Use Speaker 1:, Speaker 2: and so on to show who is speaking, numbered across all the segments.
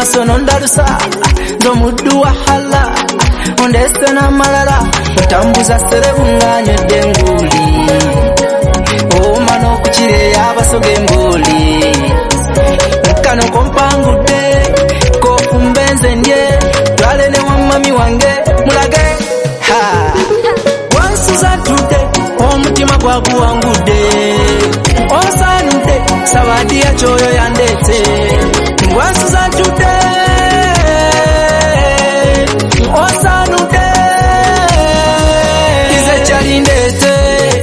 Speaker 1: maso nondalusa ndo muddu wa hala ondese na malala ntambuza serebu nganywedde enguli ouma n'okukire y'abasoga enguli kano kompangudde kofumbe nze ndye twale ne wamami wange mulage wansuza tudde omutima gwaguwangudde osaanudde sabadi ya kyoyo yandeete wansuza tudde osaanudde ize kyali ndeete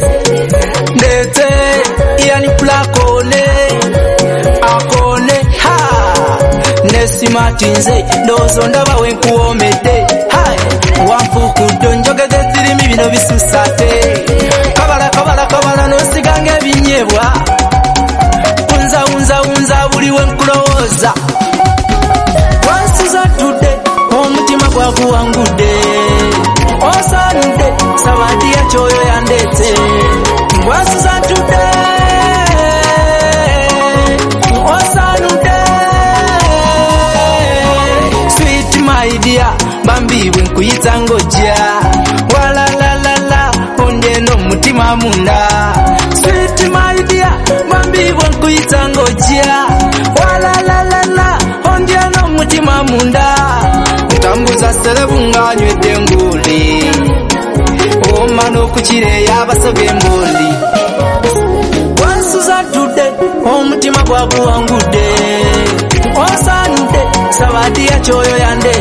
Speaker 1: yani plakone akone nesimati nze ndowooza ndaba wenkuwoomedde wanfuukudde njogeze zirimi bino bisusate kabala n'osiganga ebinnyebwa unza buli wenkulowooza wansuza tudde omutima gwaguwangudde osaanudde sabadi ya kyoyo yandeete wansuza tudde osaanudde sweet my dear bambibwe nkuyita ngojja walalalala ondeno mutima munda sweet my dear bambibwe nkuyita ngojja walalalala ondeno mutima munda ntambuza serebu nganywedde enguli ouma n'okukire y'abasoga emboli wansuza tudde omutima gwaguwangudde osaanudde sabadi ya kyoyo yande